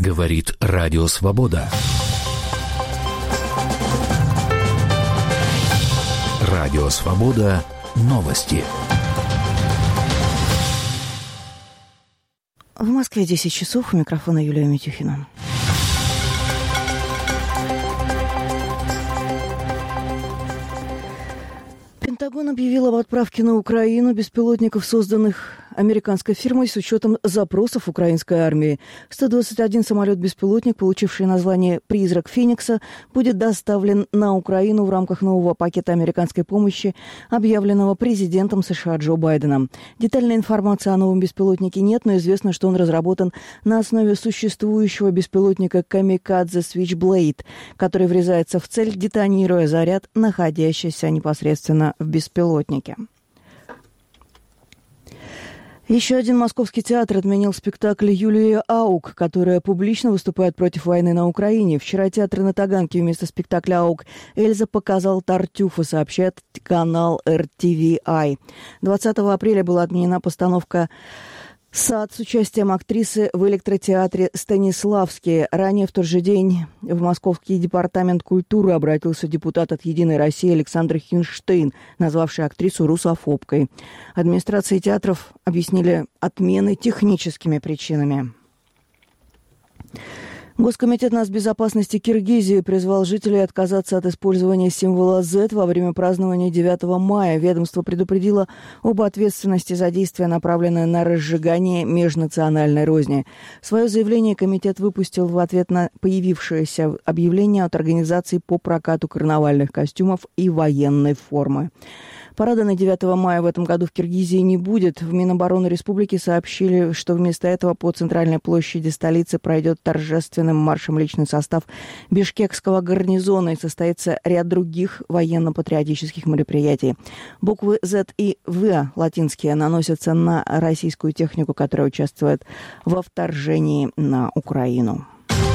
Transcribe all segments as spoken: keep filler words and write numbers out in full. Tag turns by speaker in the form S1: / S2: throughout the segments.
S1: Говорит Радио Свобода. Радио Свобода. Новости.
S2: В Москве десять часов. У микрофона Юлия Митюхина. Пентагон объявил об отправке на Украину беспилотников, созданных американской фирмой с учетом запросов украинской армии. сто двадцать один самолет-беспилотник, получивший название «Призрак Феникса», будет доставлен на Украину в рамках нового пакета американской помощи, объявленного президентом США Джо Байденом. Детальной информации о новом беспилотнике нет, но известно, что он разработан на основе существующего беспилотника «Камикадзе Switchblade», который врезается в цель, детонируя заряд, находящийся непосредственно в беспилотнике. Еще один московский театр отменил спектакль Юлии Аук, которая публично выступает против войны на Украине. Вчера театр на Таганке вместо спектакля Аук «Эльза» показал Тартюфа, сообщает канал эр ти ви ай. двадцатого апреля была отменена постановка «Сад» с участием актрисы в электротеатре Станиславские. Ранее в тот же день в Московский департамент культуры обратился депутат от «Единой России» Александр Хинштейн, назвавший актрису русофобкой. Администрации театров объяснили отмены техническими причинами. Госкомитет нацбезопасности Киргизии призвал жителей отказаться от использования символа зет во время празднования девятого мая. Ведомство предупредило об ответственности за действия, направленные на разжигание межнациональной розни. Свое заявление комитет выпустил в ответ на появившееся объявление от организаций по прокату карнавальных костюмов и военной формы. Парада на девятого мая в этом году в Киргизии не будет. В Минобороны республики сообщили, что вместо этого по центральной площади столицы пройдет торжественным маршем личный состав бишкекского гарнизона и состоится ряд других военно-патриотических мероприятий. Буквы зет и вэ латинские наносятся на российскую технику, которая участвует во вторжении на Украину.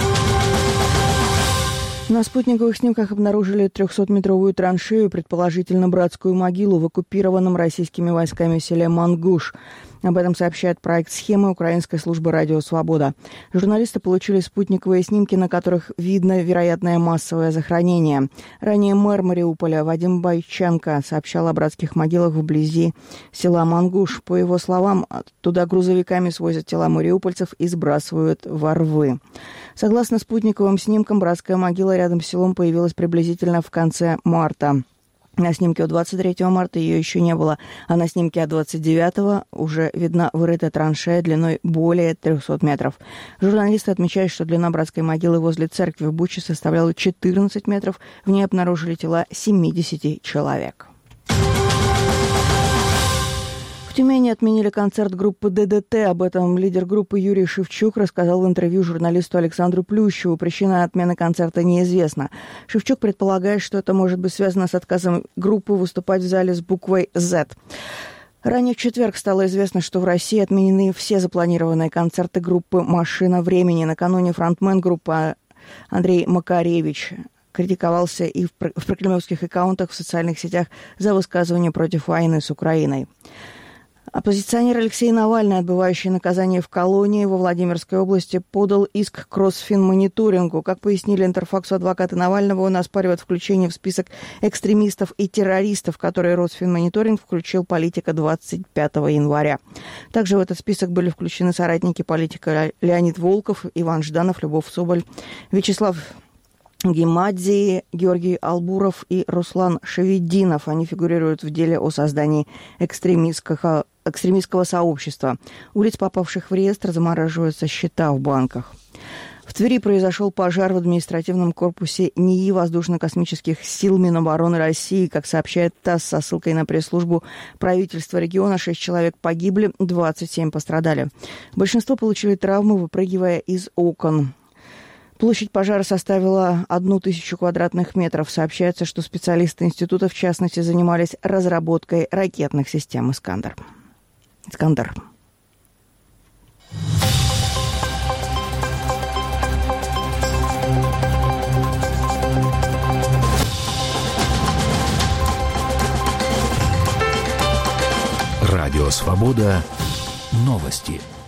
S2: На спутниковых снимках обнаружили трехсотметровую траншею, предположительно братскую могилу, в оккупированном российскими войсками селе Мангуш. Об этом сообщает проект «Схемы» украинской службы «Радио Свобода». Журналисты получили спутниковые снимки, на которых видно вероятное массовое захоронение. Ранее мэр Мариуполя Вадим Бойченко сообщал о братских могилах вблизи села Мангуш. По его словам, туда грузовиками свозят тела мариупольцев и сбрасывают во рвы. Согласно спутниковым снимкам, братская могила рядом с селом появилась приблизительно в конце марта. На снимке от двадцать третьего марта ее еще не было, а на снимке от двадцать девятого уже видна вырытая траншея длиной более трехсот метров. Журналисты отмечают, что длина братской могилы возле церкви в Буче составляла четырнадцать метров. В ней обнаружили тела семидесяти человек. В Тюмени отменили концерт группы дэ дэ тэ. Об этом лидер группы Юрий Шевчук рассказал в интервью журналисту Александру Плющеву. Причина отмены концерта неизвестна. Шевчук предполагает, что это может быть связано с отказом группы выступать в зале с буквой «зет». Ранее в четверг стало известно, что в России отменены все запланированные концерты группы «Машина времени». Накануне фронтмен группы Андрей Макаревич критиковался и в прокремлевских аккаунтах в социальных сетях за высказывания против войны с Украиной. Оппозиционер Алексей Навальный, отбывающий наказание в колонии во Владимирской области, подал иск к Росфинмониторингу. Как пояснили Интерфаксу адвокаты Навального, он оспаривает включение в список экстремистов и террористов, которые Росфинмониторинг включил политика двадцать пятого января. Также в этот список были включены соратники политика Леонид Волков, Иван Жданов, Любовь Соболь, Вячеслав Гемадзе, Георгий Албуров и Руслан Шевединов. Они фигурируют в деле о создании экстремистского, экстремистского сообщества. У лиц, попавших в реестр, замораживаются счета в банках. В Твери произошел пожар в административном корпусе НИИ воздушно-космических сил Минобороны России. Как сообщает ТАСС со ссылкой на пресс-службу правительства региона, шесть человек погибли, двадцать семь пострадали. Большинство получили травмы, выпрыгивая из окон. Площадь пожара составила одну тысячу квадратных метров. Сообщается, что специалисты института, в частности, занимались разработкой ракетных систем «Искандер». «Искандер».
S1: Радио «Свобода». Новости.